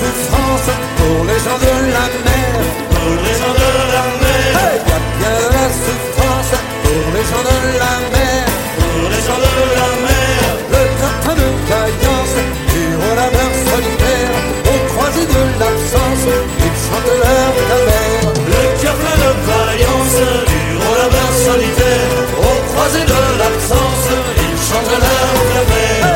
souffrance pour les gens de la mer. Pour les gens de la mer. Hey, y a bien de la souffrance pour les gens de la mer. Pour les gens de la mer. Le gratin de vaillance du labeur solitaire, au croisé de l'absence, ils chantent leur calvaire. Le cœur plein de vaillance du labeur solitaire, au croisé de l'absence, ils chantent leur calvaire.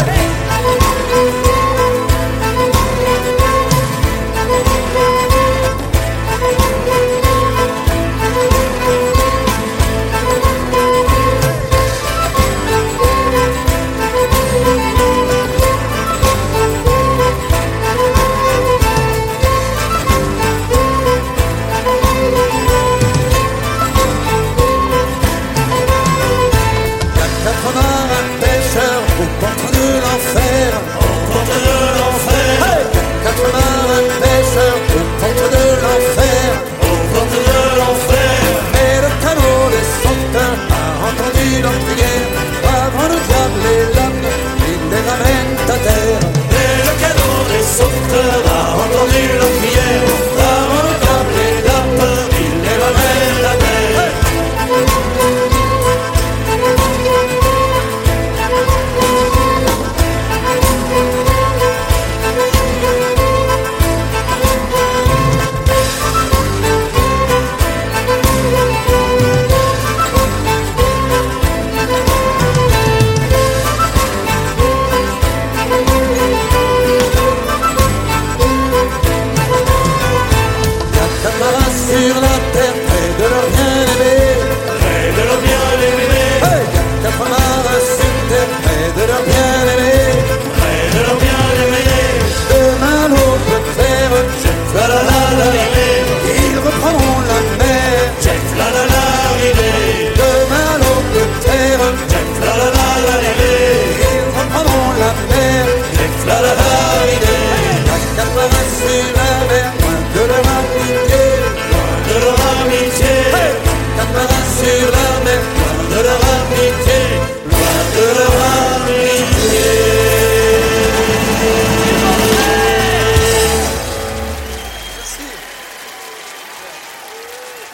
Avant le diable et l'homme, il les ramène à terre. Et le canot des sauveteurs a entendu leur prière.